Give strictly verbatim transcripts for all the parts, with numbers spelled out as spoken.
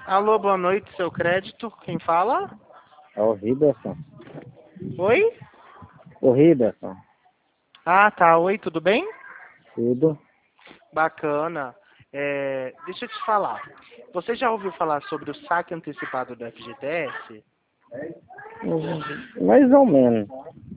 Alô, boa noite, seu crédito. Quem fala? É o Riberson. Oi? O Riberson. Ah, tá. Oi, tudo bem? Tudo. Bacana. É, deixa eu te falar. Você já ouviu falar sobre o saque antecipado do F G T S? Hum, Mais ou menos.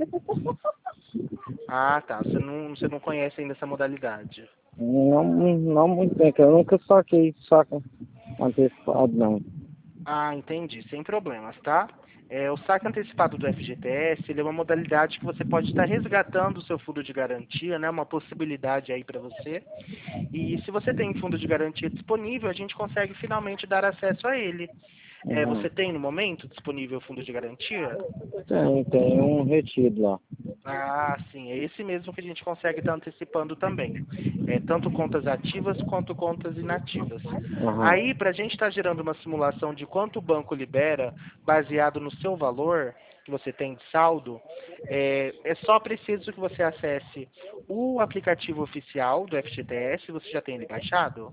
Ah, tá. Você não, você não conhece ainda essa modalidade. Não, não muito bem, que eu nunca saquei saco antecipado, não. Ah, entendi. Sem problemas, tá? É, o saque antecipado do F G T S, ele é uma modalidade que você pode estar resgatando o seu fundo de garantia, né? Uma possibilidade aí para você. E se você tem fundo de garantia disponível, a gente consegue finalmente dar acesso a ele. É, Uhum. você tem no momento disponível o fundo de garantia? Tem, tem um retido lá. Ah, sim, é esse mesmo que a gente consegue estar antecipando também. É, tanto contas ativas quanto contas inativas. Uhum. Aí, para a gente estar gerando uma simulação de quanto o banco libera, baseado no seu valor que você tem de saldo, é, é só preciso que você acesse o aplicativo oficial do F G T S. Você já tem ele baixado?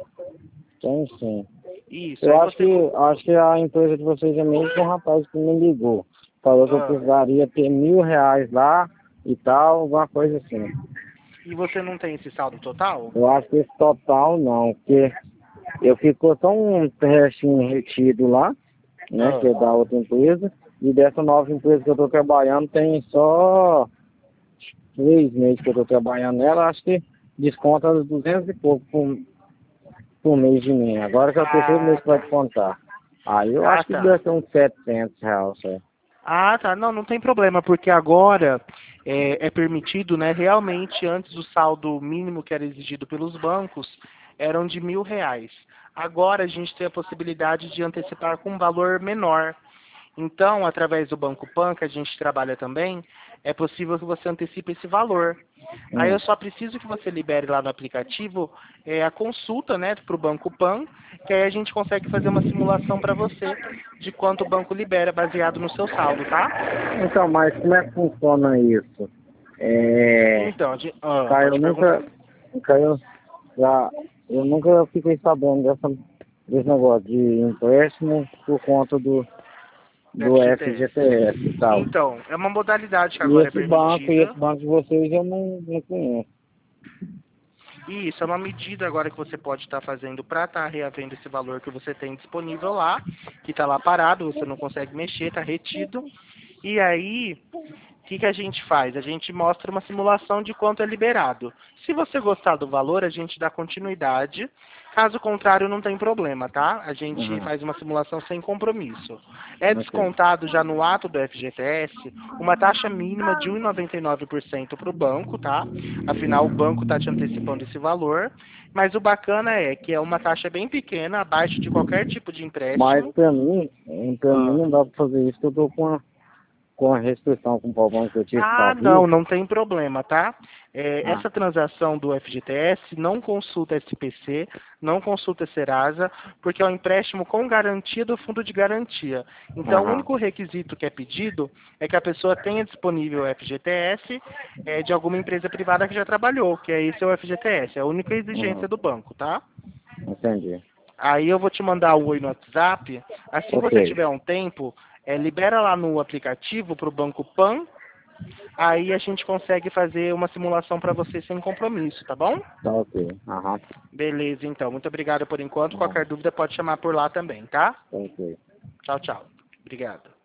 Tem sim. Isso, Eu aí acho que, você... co- acho que a empresa de vocês é mesmo que um rapaz que me ligou. Falou que eu Ah, precisaria ter mil reais lá e tal, alguma coisa assim. e você não tem esse saldo total? Eu acho que esse total não, porque eu ficou só um restinho retido lá, né, que Ah. é da outra empresa, e dessa nova empresa que eu estou trabalhando tem só três meses que eu estou trabalhando nela, acho que desconta uns duzentos e pouco por, por mês de mim. Agora que é o terceiro mês Ah, que vai tá. descontar. Aí eu Ah, acho que tá. deve ser uns setecentos reais, só. Ah, tá. Não, não tem problema, porque agora é, é permitido, né? Realmente, antes o saldo mínimo que era exigido pelos bancos eram de mil reais. Agora a gente tem a possibilidade de antecipar com um valor menor. Então, através do Banco Pan, que a gente trabalha também, é possível que você antecipe esse valor. Aí eu Hum. só preciso que você libere lá no aplicativo é, a consulta, né, para o Banco Pan, que aí a gente consegue fazer uma simulação para você de quanto o banco libera baseado no seu saldo, tá? Então, mas como é que funciona isso? É, Então, a gente- ah, cara, eu pode perguntar. nunca, cara, eu, já, eu nunca fiquei sabendo dessa, desse negócio de empréstimo por conta do, Do do F G T S. F G T S e tal. Então, é uma modalidade que E agora é esse banco, e permitida. esse banco de vocês eu não, não conheço. E isso é uma medida agora que você pode estar fazendo para estar reavendo esse valor que você tem disponível lá, que está lá parado, você não consegue mexer, está retido. E aí, o que, que a gente faz? A gente mostra uma simulação de quanto é liberado. Se você gostar do valor, a gente dá continuidade. Caso contrário, não tem problema, tá? A gente Uhum. faz uma simulação sem compromisso. É Ok. descontado já no ato do F G T S uma taxa mínima de um vírgula noventa e nove por cento para o banco, tá? Afinal, o banco está te antecipando esse valor. Mas o bacana é que é uma taxa bem pequena, abaixo de qualquer tipo de Mas empréstimo. pra mim, pra mim Ah. não dá pra fazer isso, que eu tô com a, com a restrição com o problema que eu tive com Ah, a não, Visa. não tem problema, tá? É, Ah, essa transação do F G T S não consulta S P C, não consulta Serasa, porque é um empréstimo com garantia do fundo de garantia. Então, o aham, único requisito que é pedido é que a pessoa tenha disponível o F G T S é, de alguma empresa privada que já trabalhou, que é esse é o F G T S, é a única exigência uhum, do banco, tá? entendi. Aí eu vou te mandar o oi no WhatsApp. Assim que Ok, você tiver um tempo, é, libera lá no aplicativo para o Banco Pan. Aí a gente consegue fazer uma simulação para você sem compromisso, tá bom? tá ok, aham, Beleza, então. Muito obrigado por enquanto. aham, Qualquer dúvida pode chamar por lá também, tá? tá ok. Tchau, tchau. Obrigado.